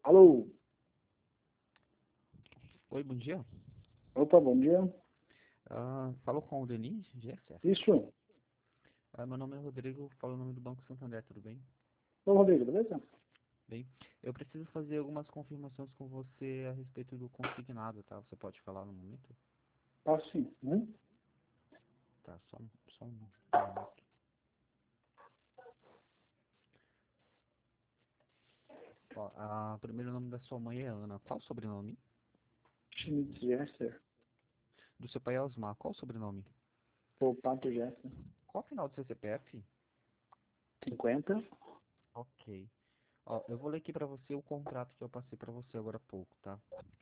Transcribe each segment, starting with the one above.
Alô? Oi, bom dia. Opa, bom dia. Falo com o Denis Gesser. Isso. Meu nome é Rodrigo, falo o nome do Banco Santander, tudo bem? Ô, Rodrigo, beleza? Bem, eu preciso fazer algumas confirmações com você a respeito do consignado, tá? Você pode falar no momento? Posso sim. Tá, só um minuto. O primeiro nome da sua mãe é Ana. Qual o sobrenome? Schmidt Gesser. Do seu pai é Osmar. Qual o sobrenome? Ou Pato Gesser. Qual o final do seu CPF? 50. Ok. Eu vou ler aqui pra você o contrato que eu passei pra você agora há pouco, tá?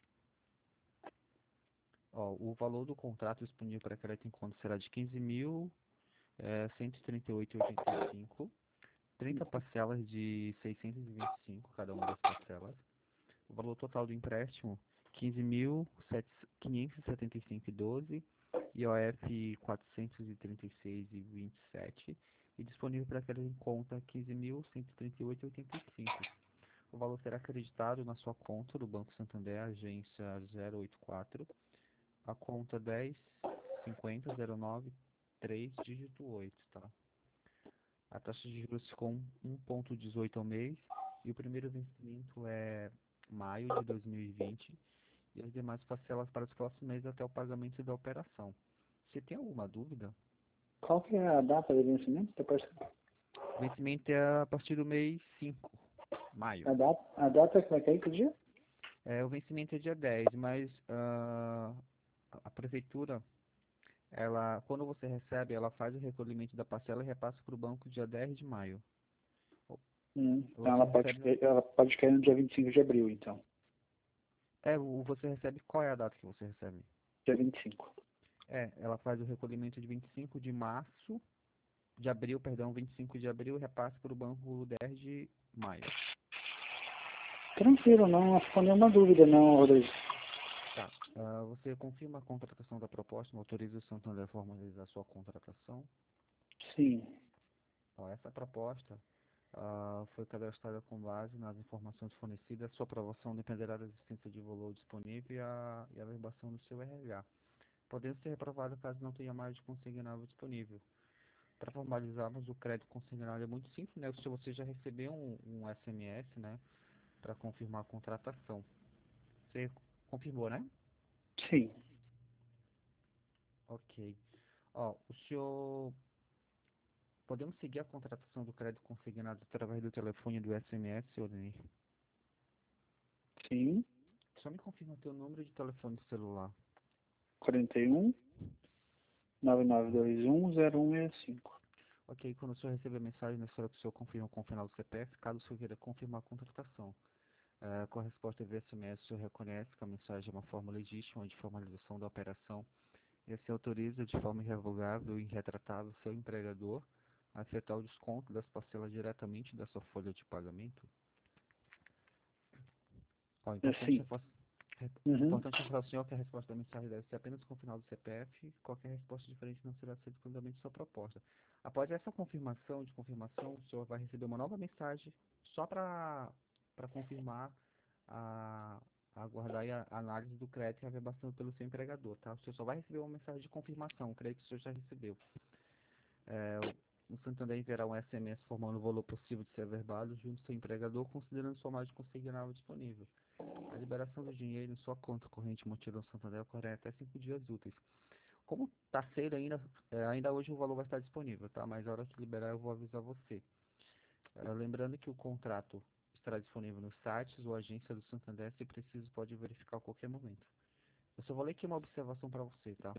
O valor do contrato disponível para crédito em conta será de 15.138,85, 30 parcelas de 625, cada uma das parcelas. O valor total do empréstimo, 15.575,12, IOF 436,27 e disponível para crédito em conta 15.138,85. O valor será acreditado na sua conta do Banco Santander, agência 084, a conta 10.50.09.3, dígito 8, tá? A taxa de juros com 1,18 ao mês e o primeiro vencimento é maio de 2020 e as demais parcelas para os próximos meses até o pagamento da operação. Você tem alguma dúvida? Qual que é a data de vencimento? O vencimento é a partir do mês 5, maio. A data que vai cair que dia? O vencimento é dia 10, mas a prefeitura, quando você recebe, ela faz o recolhimento da parcela e repassa para o banco dia 10 de maio. Então Você recebe, ela pode cair no dia 25 de abril, então. você recebe, qual é a data que você recebe? Dia 25. Ela faz o recolhimento de 25 de março, de abril, perdão, 25 de abril e repassa para o banco 10 de maio. Tranquilo, não ficou nenhuma dúvida, não, Rodrigo. Tá. Você confirma a contratação da proposta, autoriza o Santander a formalizar sua contratação? Sim. Essa proposta foi cadastrada com base nas informações fornecidas. Sua aprovação dependerá da existência de valor disponível e a verbação do seu RH, podendo ser reprovado caso não tenha mais de consignado disponível. Para formalizarmos o crédito consignado é muito simples, né? Se você já recebeu um SMS, né, para confirmar a contratação. Você confirmou, né? Sim. Ok. O senhor... Podemos seguir a contratação do crédito consignado através do telefone do SMS, senhor Denis? Sim. Só me confirma o teu número de telefone do celular. 41 9921 0165. Ok, quando o senhor receber a mensagem, na hora que o senhor confirma com o final do CPF, caso o senhor queira confirmar a contratação. Com a resposta via SMS, o senhor reconhece que a mensagem é uma forma legítima de formalização da operação e assim autoriza de forma irrevogável e irretratável seu empregador a efetuar o desconto das parcelas diretamente da sua folha de pagamento? Importante Sim. reforçar, Uhum. importante reforçar ao senhor que a resposta da mensagem deve ser apenas com o final do CPF, qualquer resposta diferente não será aceita fundamento de sua proposta. Após essa confirmação, o senhor vai receber uma nova mensagem só para confirmar a, aguardar a análise do crédito e a verbação pelo seu empregador, tá? O senhor só vai receber uma mensagem de confirmação, creio que o senhor já recebeu. O Santander enviará um SMS formando o valor possível de ser averbado junto ao seu empregador, considerando sua margem consignável disponível. A liberação do dinheiro em sua conta corrente Monteiro Santander ocorre até 5 dias úteis. Como está cedo ainda, ainda hoje o valor vai estar disponível, tá? Mas na hora que liberar eu vou avisar você. Lembrando que o contrato estará disponível nos sites ou agência do Santander, se preciso pode verificar a qualquer momento. Eu só vou ler aqui uma observação para você, tá?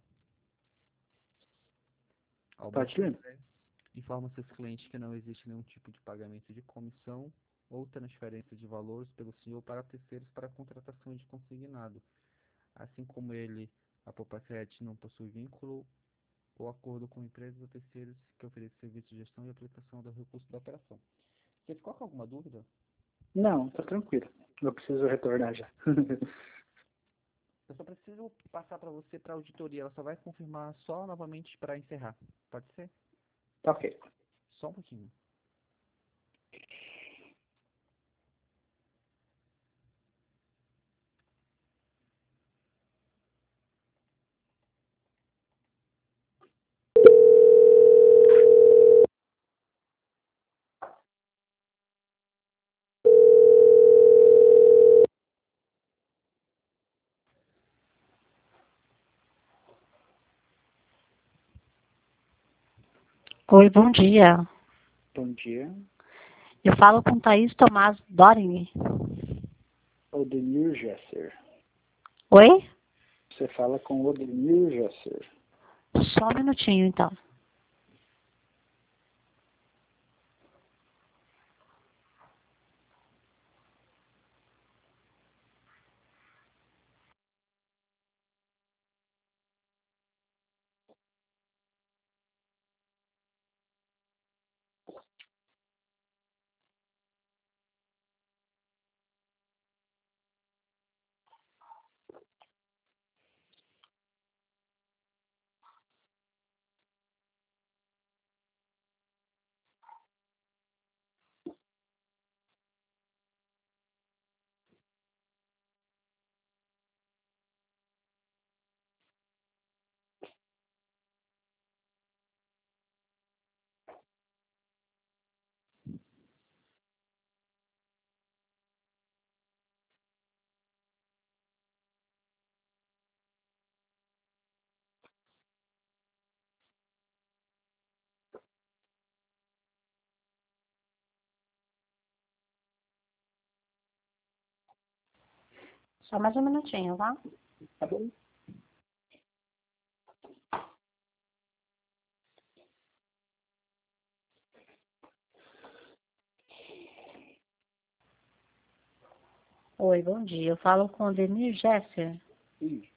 O Banco Pode ler. Santander informa seus clientes que não existe nenhum tipo de pagamento de comissão ou transferência de valores pelo senhor para terceiros para contratação de consignado. Assim como a Popacred não possui vínculo ou acordo com empresas ou terceiros que oferecem serviço de gestão e aplicação do recurso da operação. Você ficou com alguma dúvida? Não, tá tranquilo. Eu preciso retornar já. Eu só preciso passar para você para a auditoria. Ela só vai confirmar só novamente para encerrar. Pode ser? Tá ok. Só um pouquinho. Oi, bom dia. Bom dia. Eu falo com Thaís Tomás Doring. Odemir Gesser. Oi? Você fala com Odemir Gesser. Só um minutinho, então. Só mais um minutinho, tá? Tá bom? Oi, bom dia. Eu falo com Odemir Gesser. Isso.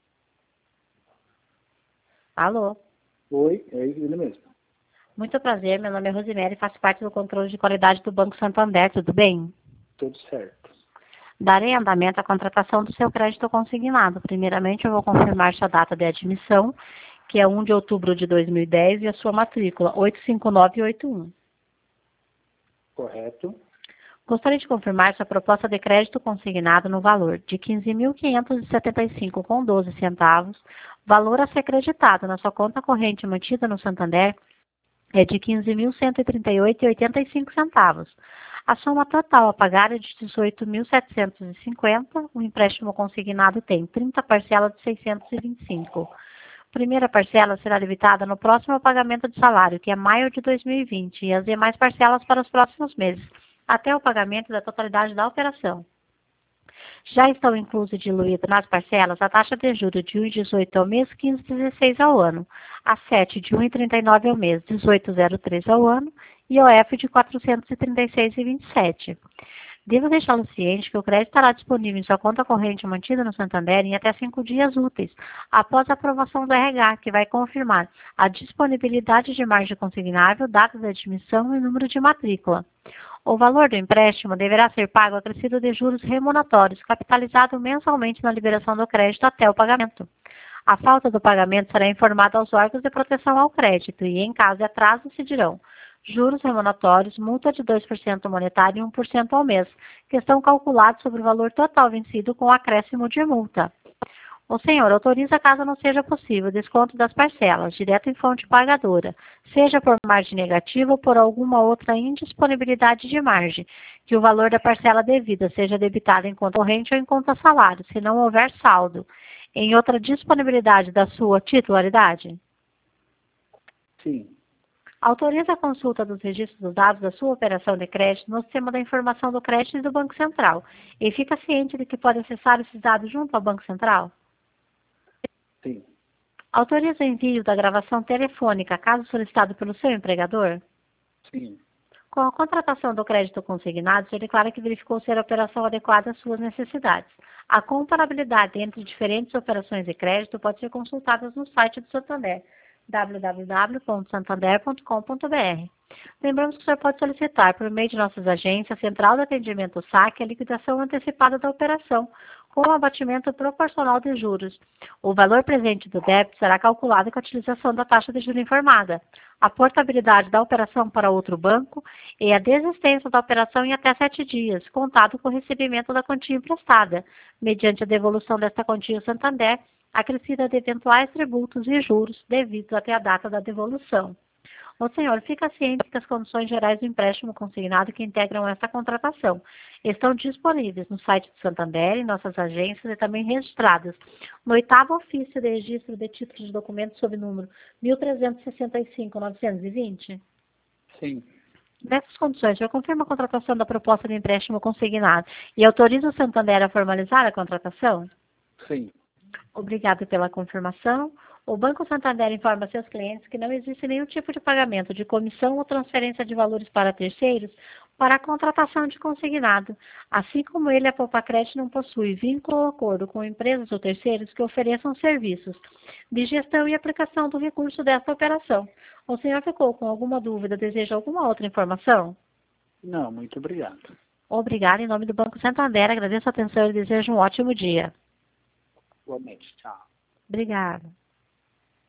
Alô? Oi, é ele mesmo. Muito prazer, meu nome é Rosemary e faço parte do controle de qualidade do Banco Santander, tudo bem? Tudo certo. Darei andamento à contratação do seu crédito consignado. Primeiramente, eu vou confirmar sua data de admissão, que é 1 de outubro de 2010, e a sua matrícula, 85981. Correto. Gostaria de confirmar sua proposta de crédito consignado no valor de R$ 15.575,12. Valor a ser creditado na sua conta corrente mantida no Santander é de R$ 15.138,85. A soma total a pagar é de R$ 18.750. O empréstimo consignado tem 30 parcelas de R$ 625. Primeira parcela será debitada no próximo pagamento de salário, que é maio de 2020, e as demais parcelas para os próximos meses, até o pagamento da totalidade da operação. Já estão inclusos e diluídos nas parcelas a taxa de juros de 1,18 ao mês, 15,16 ao ano, a 7 de 1,39 ao mês, 18,03 ao ano, e o F de 436,27. Devo deixá-lo ciente que o crédito estará disponível em sua conta corrente mantida no Santander em até 5 dias úteis, após a aprovação do RH, que vai confirmar a disponibilidade de margem consignável, data de admissão e número de matrícula. O valor do empréstimo deverá ser pago acrescido de juros remuneratórios, capitalizado mensalmente na liberação do crédito até o pagamento. A falta do pagamento será informada aos órgãos de proteção ao crédito e, em caso de atraso, se dirão juros remuneratórios, multa de 2% monetário e 1% ao mês, que estão calculados sobre o valor total vencido com acréscimo de multa. O senhor autoriza, caso não seja possível, desconto das parcelas, direto em fonte pagadora, seja por margem negativa ou por alguma outra indisponibilidade de margem, que o valor da parcela devida seja debitado em conta corrente ou em conta salário, se não houver saldo, em outra disponibilidade da sua titularidade? Sim. Autoriza a consulta dos registros dos dados da sua operação de crédito no sistema da informação do crédito e do Banco Central, e fica ciente de que pode acessar esses dados junto ao Banco Central? Sim. Autoriza o envio da gravação telefônica, caso solicitado pelo seu empregador? Sim. Com a contratação do crédito consignado, o senhor declara que verificou ser a operação adequada às suas necessidades. A comparabilidade entre diferentes operações de crédito pode ser consultada no site do Santander, www.santander.com.br. Lembramos que o senhor pode solicitar, por meio de nossas agências, Central de Atendimento SAC, a liquidação antecipada da operação, com o abatimento proporcional de juros. O valor presente do débito será calculado com a utilização da taxa de juros informada, a portabilidade da operação para outro banco e a desistência da operação em até 7 dias, contado com o recebimento da quantia emprestada, mediante a devolução desta quantia ao Santander, acrescida de eventuais tributos e juros devidos até a data da devolução. O senhor fica ciente que as condições gerais do empréstimo consignado que integram esta contratação estão disponíveis no site do Santander, em nossas agências e também registradas no 8º ofício de registro de títulos de documentos sob número 1365-920? Sim. Nessas condições, o senhor confirma a contratação da proposta de empréstimo consignado e autoriza o Santander a formalizar a contratação? Sim. Obrigado pela confirmação. O Banco Santander informa seus clientes que não existe nenhum tipo de pagamento de comissão ou transferência de valores para terceiros para a contratação de consignado, assim como ele, a Poupa-Crédito, não possui vínculo ou acordo com empresas ou terceiros que ofereçam serviços de gestão e aplicação do recurso desta operação. O senhor ficou com alguma dúvida? Deseja alguma outra informação? Não, muito obrigado. Obrigada. Em nome do Banco Santander, agradeço a atenção e desejo um ótimo dia. Igualmente. Tchau. Obrigada.